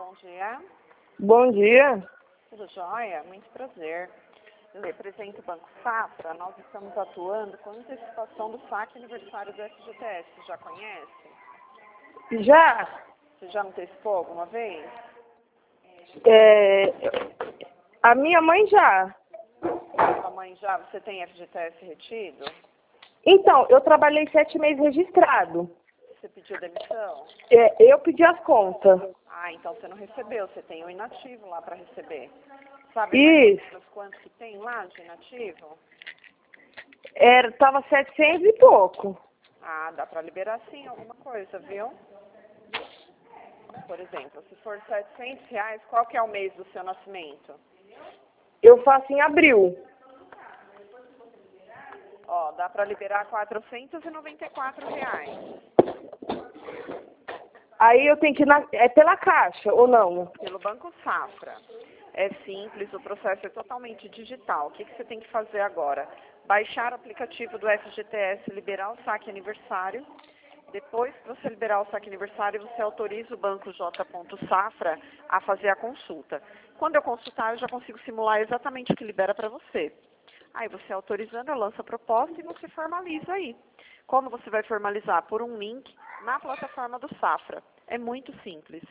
bom dia. Bom dia. Tudo jóia? Muito prazer. Eu represento o Banco Safra. Nós estamos atuando com antecipação do saque aniversário do FGTS. Você já conhece? Já? Você já antecipou alguma vez? A minha mãe já. Sua mãe já? Você tem FGTS retido? Então, eu trabalhei 7 meses registrado. Você pediu demissão? Eu pedi as contas. Ah, então você não recebeu. Você tem um inativo lá para receber. Sabe mais ou menos quanto que tem lá de inativo? Tava 700 e pouco. Ah, dá para liberar sim alguma coisa, viu? Por exemplo, se for R$ 700, qual que é o mês do seu nascimento? Eu faço em abril. Ó, dá para liberar R$ 494. Aí eu tenho que ir pela Caixa, ou não? Pelo Banco Safra. É simples, o processo é totalmente digital. O que você tem que fazer agora? Baixar o aplicativo do FGTS, liberar o saque aniversário. Depois que você liberar o saque aniversário, você autoriza o Banco J. Safra a fazer a consulta. Quando eu consultar, eu já consigo simular exatamente o que libera para você. Aí você autorizando, eu lanço a proposta e você formaliza aí. Como você vai formalizar? Por um link na plataforma do Safra. É muito simples.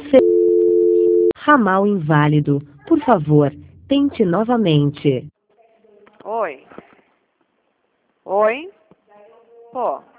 Ramal inválido. Por favor, tente novamente. Oi? Oi? Pô.